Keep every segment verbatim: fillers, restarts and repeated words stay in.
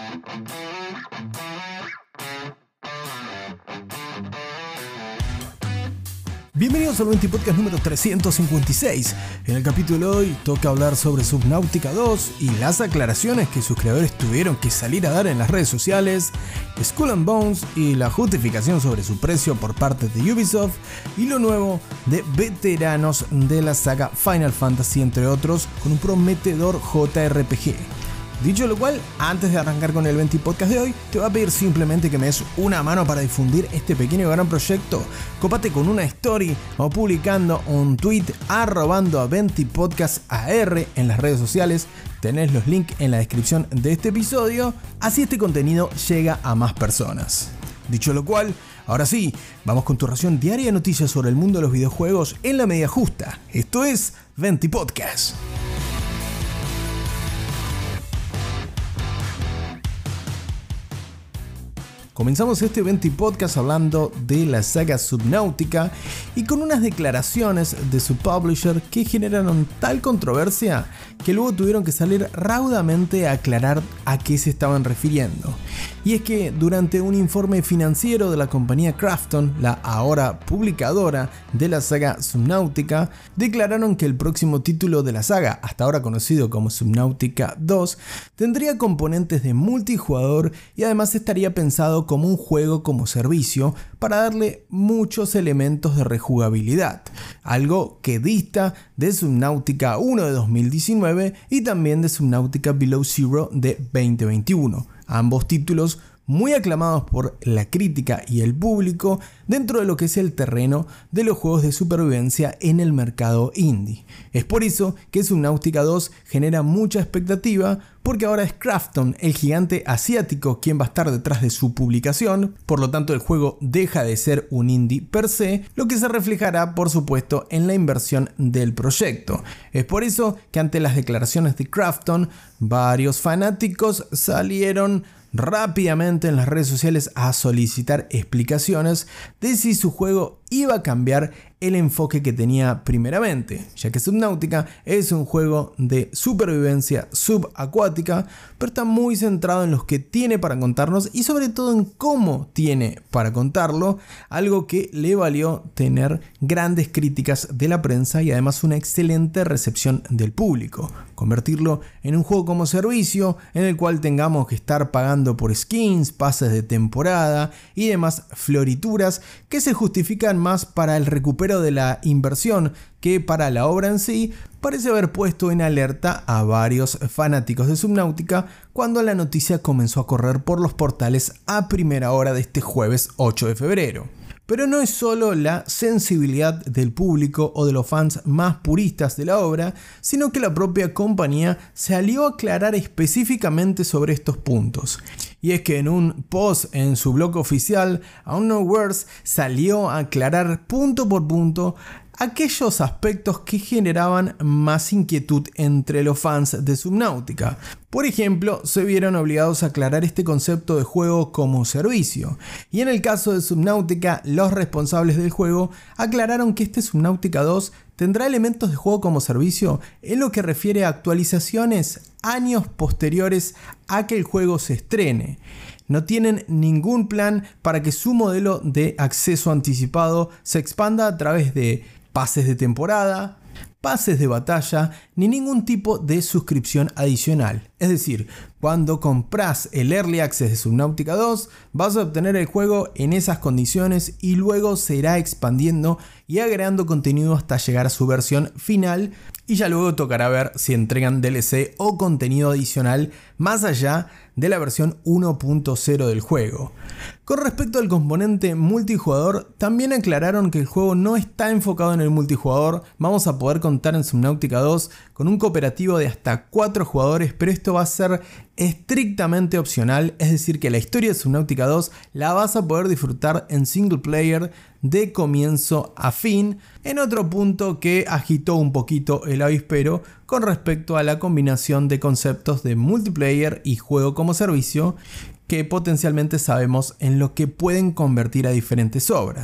Bienvenidos al venti Podcast número trescientos cincuenta y seis. En el capítulo de hoy toca hablar sobre Subnautica dos y las aclaraciones que sus creadores tuvieron que salir a dar en las redes sociales, Skull and Bones y la justificación sobre su precio por parte de Ubisoft, y lo nuevo de veteranos de la saga Final Fantasy, entre otros, con un prometedor J R P G. Dicho lo cual, antes de arrancar con el venti Podcast de hoy, te voy a pedir simplemente que me des una mano para difundir este pequeño gran proyecto. Cópate con una story o publicando un tweet arrobando a venti Podcast A R en las redes sociales. Tenés los links en la descripción de este episodio, así este contenido llega a más personas. Dicho lo cual, ahora sí, vamos con tu ración diaria de noticias sobre el mundo de los videojuegos en la medida justa. Esto es venti Podcast. Comenzamos este venti Podcast hablando de la saga Subnautica y con unas declaraciones de su publisher que generaron tal controversia que luego tuvieron que salir raudamente a aclarar a qué se estaban refiriendo. Y es que durante un informe financiero de la compañía Krafton, la ahora publicadora de la saga Subnautica, declararon que el próximo título de la saga, hasta ahora conocido como Subnautica dos, tendría componentes de multijugador y además estaría pensado como un juego como servicio para darle muchos elementos de rejugabilidad, algo que dista de Subnautica uno de dos mil diecinueve y también de Subnautica Below Zero de veinte veintiuno, ambos títulos muy aclamados por la crítica y el público dentro de lo que es el terreno de los juegos de supervivencia en el mercado indie. Es por eso que Subnautica dos genera mucha expectativa, porque ahora es Krafton, el gigante asiático, quien va a estar detrás de su publicación. Por lo tanto, el juego deja de ser un indie per se, lo que se reflejará por supuesto en la inversión del proyecto. Es por eso que ante las declaraciones de Krafton, varios fanáticos salieron rápidamente en las redes sociales a solicitar explicaciones de si su juego iba a cambiar el enfoque que tenía primeramente, ya que Subnautica es un juego de supervivencia subacuática, pero está muy centrado en lo que tiene para contarnos y sobre todo en cómo tiene para contarlo, algo que le valió tener grandes críticas de la prensa y además una excelente recepción del público. Convertirlo en un juego como servicio en el cual tengamos que estar pagando por skins, pases de temporada y demás florituras que se justifican más para el recupero de la inversión que para la obra en sí, parece haber puesto en alerta a varios fanáticos de Subnautica cuando la noticia comenzó a correr por los portales a primera hora de este jueves ocho de febrero. Pero no es solo la sensibilidad del público o de los fans más puristas de la obra, sino que la propia compañía salió a aclarar específicamente sobre estos puntos. Y es que en un post en su blog oficial, Unknown Words salió a aclarar punto por punto aquellos aspectos que generaban más inquietud entre los fans de Subnautica. Por ejemplo, se vieron obligados a aclarar este concepto de juego como servicio. Y en el caso de Subnautica, los responsables del juego aclararon que este Subnautica dos tendrá elementos de juego como servicio en lo que refiere a actualizaciones años posteriores a que el juego se estrene. No tienen ningún plan para que su modelo de acceso anticipado se expanda a través de pases de temporada, pases de batalla, ni ningún tipo de suscripción adicional. Es decir, cuando compras el Early Access de Subnautica dos, vas a obtener el juego en esas condiciones y luego se irá expandiendo y agregando contenido hasta llegar a su versión final, y ya luego tocará ver si entregan D L C o contenido adicional más allá de la versión uno punto cero del juego. Con respecto al componente multijugador, también aclararon que el juego no está enfocado en el multijugador. Vamos a poder contar en Subnautica dos con un cooperativo de hasta cuatro jugadores, pero esto va a ser estrictamente opcional, es decir que la historia de Subnautica dos la vas a poder disfrutar en single player de comienzo a fin, en otro punto que agitó un poquito el avispero con respecto a la combinación de conceptos de multiplayer y juego como servicio, que potencialmente sabemos en lo que pueden convertir a diferentes obras.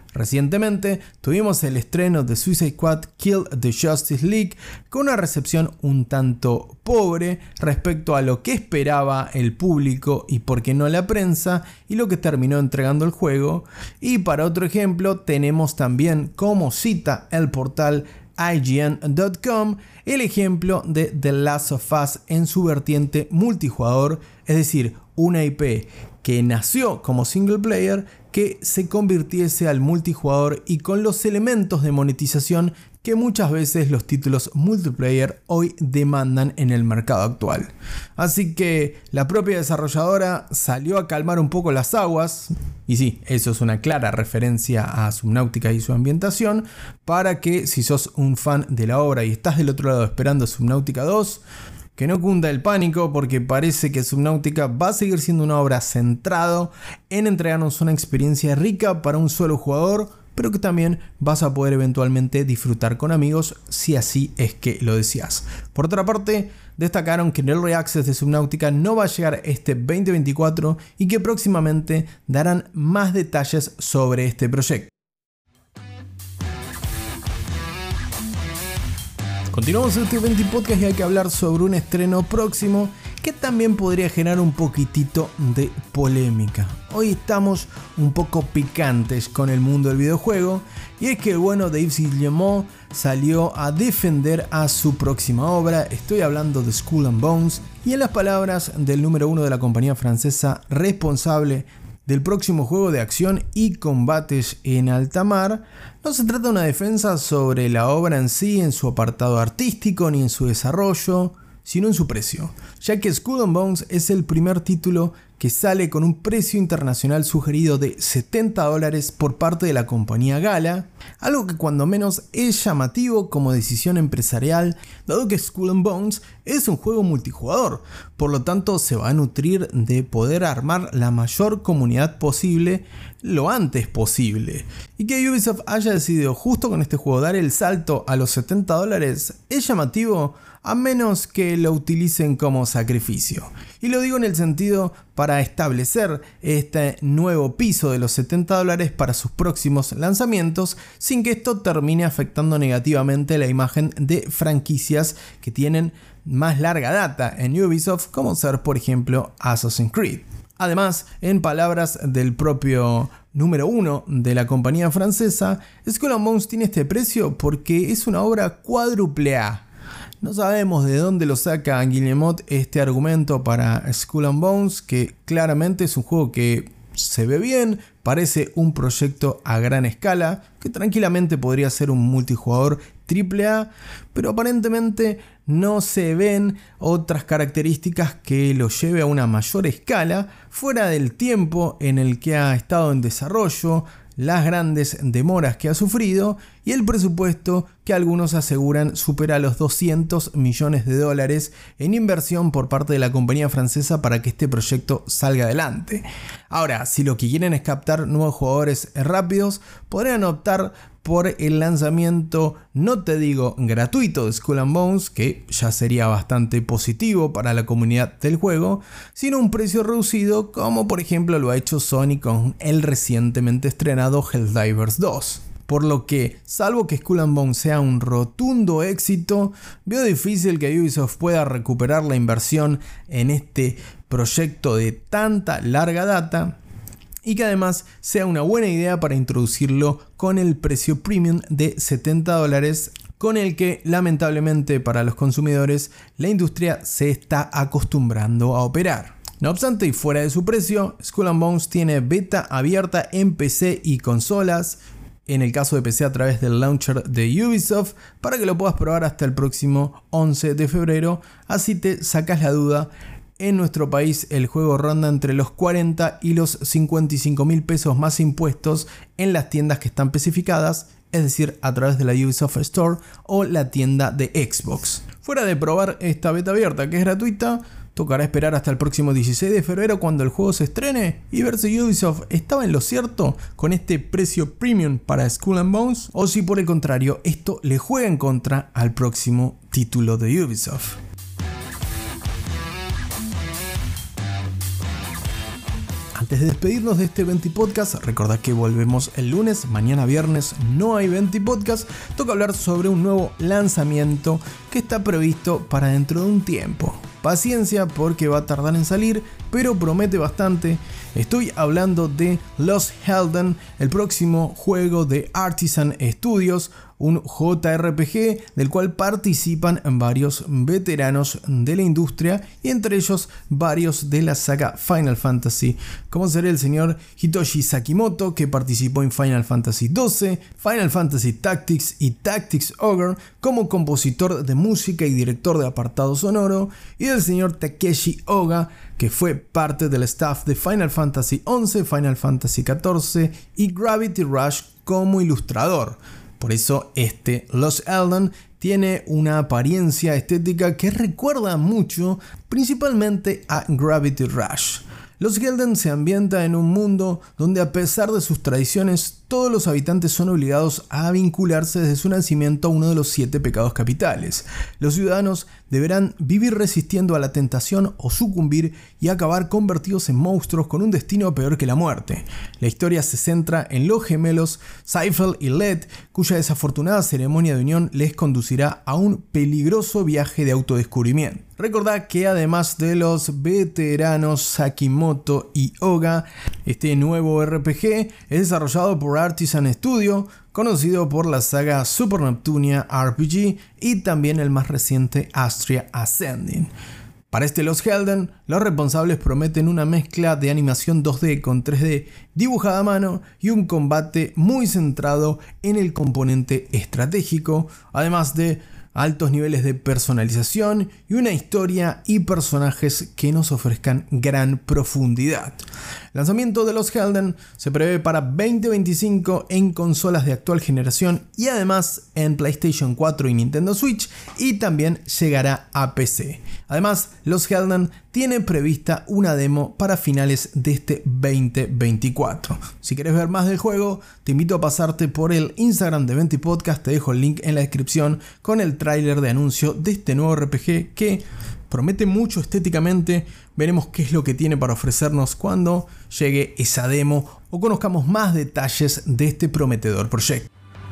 Recientemente tuvimos el estreno de Suicide Squad Kill the Justice League con una recepción un tanto pobre respecto a lo que esperaba el público y por qué no la prensa y lo que terminó entregando el juego. Y para otro ejemplo tenemos también, como cita el portal I G N punto com, el ejemplo de The Last of Us en su vertiente multijugador, es decir, una I P que nació como single player que se convirtiese al multijugador y con los elementos de monetización que muchas veces los títulos multiplayer hoy demandan en el mercado actual. Así que la propia desarrolladora salió a calmar un poco las aguas, y sí, eso es una clara referencia a Subnautica y su ambientación, para que si sos un fan de la obra y estás del otro lado esperando Subnautica dos, que no cunda el pánico, porque parece que Subnautica va a seguir siendo una obra centrado en entregarnos una experiencia rica para un solo jugador, pero que también vas a poder eventualmente disfrutar con amigos si así es que lo deseas. Por otra parte, destacaron que el Early Access de Subnautica no va a llegar este veinte veinticuatro y que próximamente darán más detalles sobre este proyecto. Continuamos en este veinte Podcast y hay que hablar sobre un estreno próximo que también podría generar un poquitito de polémica. Hoy estamos un poco picantes con el mundo del videojuego y es que el bueno de Yves Guillemot salió a defender a su próxima obra. Estoy hablando de Skull and Bones y en las palabras del número uno de la compañía francesa responsable del próximo juego de acción y combates en alta mar, no se trata de una defensa sobre la obra en sí, en su apartado artístico ni en su desarrollo, sino en su precio, ya que Skull and Bones es el primer título que sale con un precio internacional sugerido de setenta dólares por parte de la compañía Gala, algo que cuando menos es llamativo como decisión empresarial, dado que Skull and Bones es un juego multijugador, por lo tanto se va a nutrir de poder armar la mayor comunidad posible lo antes posible. Y que Ubisoft haya decidido justo con este juego dar el salto a los setenta dólares es llamativo, a menos que lo utilicen como sacrificio. Y lo digo en el sentido para establecer este nuevo piso de los setenta dólares para sus próximos lanzamientos, sin que esto termine afectando negativamente la imagen de franquicias que tienen más larga data en Ubisoft, como ser por ejemplo Assassin's Creed. Además, en palabras del propio número uno de la compañía francesa, Skull and Bones tiene este precio porque es una obra cuádruple A. No sabemos de dónde lo saca Guillemot este argumento para Skull and Bones, que claramente es un juego que se ve bien, parece un proyecto a gran escala, que tranquilamente podría ser un multijugador triple A, pero aparentemente no se ven otras características que lo lleve a una mayor escala, fuera del tiempo en el que ha estado en desarrollo, las grandes demoras que ha sufrido y el presupuesto que algunos aseguran supera los doscientos millones de dólares en inversión por parte de la compañía francesa para que este proyecto salga adelante. Ahora, si lo que quieren es captar nuevos jugadores rápidos, podrían optar por el lanzamiento, no te digo gratuito, de Skull and Bones, que ya sería bastante positivo para la comunidad del juego, sino un precio reducido, como por ejemplo lo ha hecho Sony con el recientemente estrenado Helldivers dos. Por lo que, salvo que Skull and Bones sea un rotundo éxito, veo difícil que Ubisoft pueda recuperar la inversión en este proyecto de tanta larga data, y que además sea una buena idea para introducirlo con el precio premium de setenta dólares, con el que lamentablemente para los consumidores la industria se está acostumbrando a operar. No obstante, y fuera de su precio, Skull and Bones tiene beta abierta en P C y consolas, en el caso de P C a través del launcher de Ubisoft, para que lo puedas probar hasta el próximo once de febrero, así te sacas la duda. En nuestro país el juego ronda entre los cuarenta y los cincuenta y cinco mil pesos más impuestos en las tiendas que están especificadas, es decir, a través de la Ubisoft Store o la tienda de Xbox. Fuera de probar esta beta abierta que es gratuita, tocará esperar hasta el próximo dieciséis de febrero cuando el juego se estrene y ver si Ubisoft estaba en lo cierto con este precio premium para Skull and Bones o si por el contrario esto le juega en contra al próximo título de Ubisoft. Antes de despedirnos de este Venti Podcast, recordad que volvemos el lunes, mañana viernes no hay Venti Podcast, toca hablar sobre un nuevo lanzamiento que está previsto para dentro de un tiempo. Paciencia porque va a tardar en salir, pero promete bastante. Estoy hablando de Lost Helden, el próximo juego de Artisan Studios, un J R P G del cual participan varios veteranos de la industria y entre ellos varios de la saga Final Fantasy, como será el señor Hitoshi Sakimoto, que participó en Final Fantasy doce, Final Fantasy Tactics y Tactics Ogre como compositor de música y director de apartado sonoro, y del señor Takeshi Oga, que fue parte del staff de Final Fantasy once, Final Fantasy catorce y Gravity Rush como ilustrador. Por eso este Lost Helden tiene una apariencia estética que recuerda mucho principalmente a Gravity Rush. Lost Helden se ambienta en un mundo donde, a pesar de sus tradiciones, todos los habitantes son obligados a vincularse desde su nacimiento a uno de los siete pecados capitales. Los ciudadanos deberán vivir resistiendo a la tentación o sucumbir y acabar convertidos en monstruos con un destino peor que la muerte. La historia se centra en los gemelos Seifel y Led, cuya desafortunada ceremonia de unión les conducirá a un peligroso viaje de autodescubrimiento. Recordad que además de los veteranos Sakimoto y Oga, este nuevo R P G es desarrollado por Artisan Studio, conocido por la saga Super Neptunia R P G y también el más reciente Astria Ascending. Para este Lost Helden, los responsables prometen una mezcla de animación dos D con tres D dibujada a mano y un combate muy centrado en el componente estratégico, además de altos niveles de personalización y una historia y personajes que nos ofrezcan gran profundidad. El lanzamiento de Lost Helden se prevé para veinte veinticinco en consolas de actual generación y además en PlayStation cuatro y Nintendo Switch, y también llegará a P C. Además, Lost Helden tiene prevista una demo para finales de este veinte veinticuatro. Si querés ver más del juego, te invito a pasarte por el Instagram de Venti Podcast, te dejo el link en la descripción con el tráiler de anuncio de este nuevo R P G que promete mucho estéticamente. Veremos qué es lo que tiene para ofrecernos cuando llegue esa demo o conozcamos más detalles de este prometedor proyecto.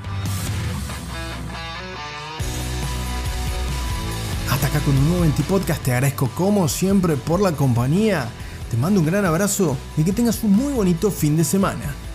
Hasta acá con un nuevo Venti Podcast, te agradezco como siempre por la compañía, te mando un gran abrazo y que tengas un muy bonito fin de semana.